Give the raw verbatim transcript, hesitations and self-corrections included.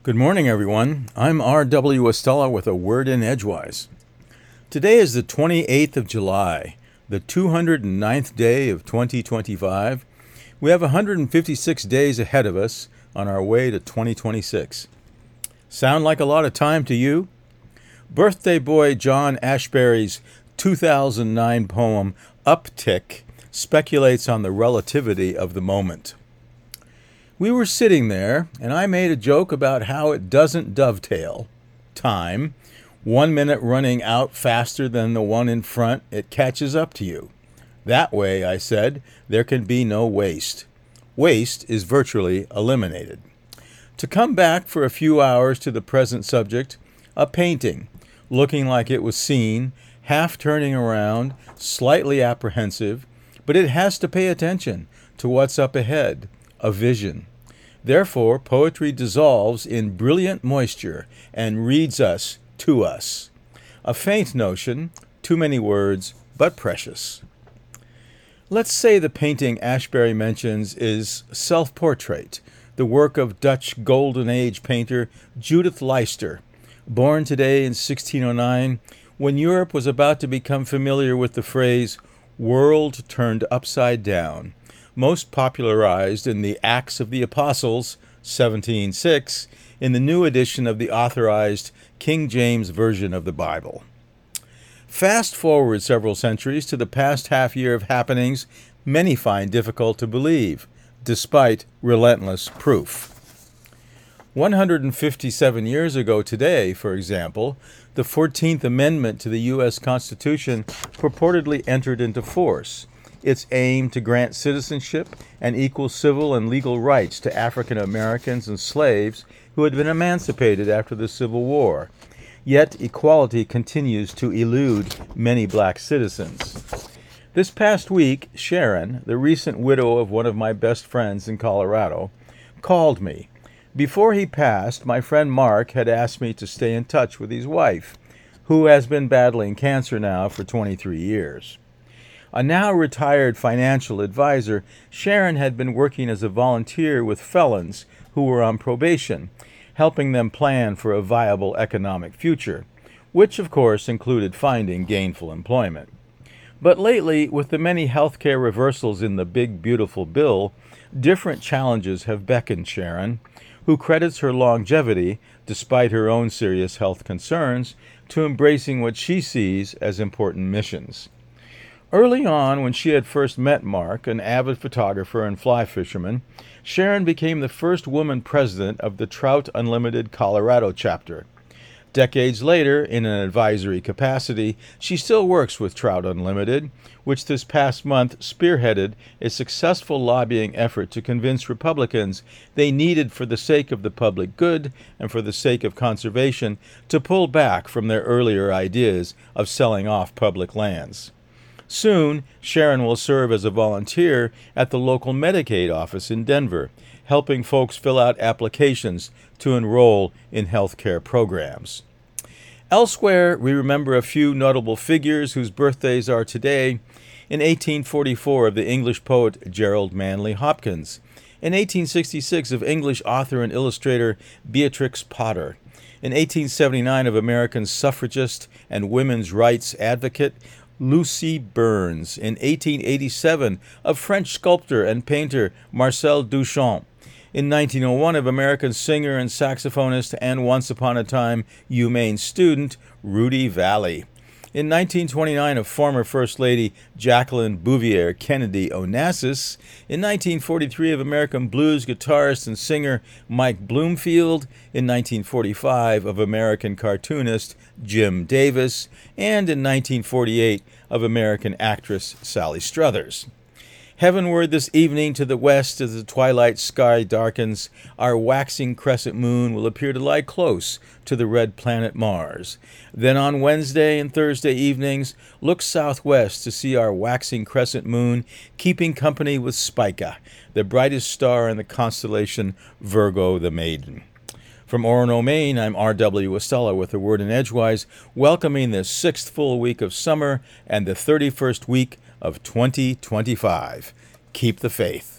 Good morning, everyone. I'm R W Estella with a word in Edgewise. Today is the twenty-eighth of July, the two hundred ninth day of twenty twenty-five. We have one hundred fifty-six days ahead of us on our way to twenty twenty-six. Sound like a lot of time to you? Birthday boy John Ashbery's two thousand nine poem, Uptick, speculates on the relativity of the moment. We were sitting there, and I made a joke about how it doesn't dovetail. Time, one minute running out faster than the one in front, it catches up to you. That way, I said, there can be no waste. Waste is virtually eliminated. To come back for a few hours to the present subject, a painting, looking like it was seen, half turning around, slightly apprehensive, but it has to pay attention to what's up ahead. A vision. Therefore, poetry dissolves in brilliant moisture and reads us to us. A faint notion, too many words, but precious. Let's say the painting Ashbery mentions is Self-Portrait, the work of Dutch Golden Age painter Judith Leyster, born today in sixteen oh nine, when Europe was about to become familiar with the phrase, world turned upside down, most popularized in the Acts of the Apostles, seventeen oh six, in the new edition of the authorized King James Version of the Bible. Fast forward several centuries to the past half year of happenings many find difficult to believe, despite relentless proof. one hundred fifty-seven years ago today, for example, the fourteenth Amendment to the U S Constitution purportedly entered into force. Its aim to grant citizenship and equal civil and legal rights to African Americans and slaves who had been emancipated after the Civil War. Yet equality continues to elude many black citizens. This past week, Sharon, the recent widow of one of my best friends in Colorado, called me. Before he passed, my friend Mark had asked me to stay in touch with his wife, who has been battling cancer now for twenty-three years. A now retired financial advisor, Sharon had been working as a volunteer with felons who were on probation, helping them plan for a viable economic future, which of course included finding gainful employment. But lately, with the many healthcare reversals in the big beautiful bill, different challenges have beckoned Sharon, who credits her longevity, despite her own serious health concerns, to embracing what she sees as important missions. Early on, when she had first met Mark, an avid photographer and fly fisherman, Sharon became the first woman president of the Trout Unlimited Colorado chapter. Decades later, in an advisory capacity, she still works with Trout Unlimited, which this past month spearheaded a successful lobbying effort to convince Republicans they needed, for the sake of the public good and for the sake of conservation, to pull back from their earlier ideas of selling off public lands. Soon, Sharon will serve as a volunteer at the local Medicaid office in Denver, helping folks fill out applications to enroll in health care programs. Elsewhere, we remember a few notable figures whose birthdays are today. In eighteen forty-four, of the English poet Gerald Manley Hopkins. In eighteen sixty-six, of English author and illustrator Beatrix Potter. In eighteen seventy-nine, of American suffragist and women's rights advocate Lucy Burns. In eighteen eighty-seven, of French sculptor and painter Marcel Duchamp. In nineteen oh one, of American singer and saxophonist and once upon a time UMaine student Rudy Vallée. In nineteen twenty-nine, of former First Lady Jacqueline Bouvier Kennedy Onassis. In nineteen forty-three, of American blues guitarist and singer Mike Bloomfield. In nineteen forty-five, of American cartoonist Jim Davis. And in nineteen forty-eight, of American actress Sally Struthers. Heavenward this evening to the west, as the twilight sky darkens, our waxing crescent moon will appear to lie close to the red planet Mars. Then on Wednesday and Thursday evenings, look southwest to see our waxing crescent moon keeping company with Spica, the brightest star in the constellation Virgo the Maiden. From Orono, Maine, I'm R W Estella with a word in Edgewise, welcoming the sixth full week of summer and the thirty-first week of twenty twenty-five. Keep the faith.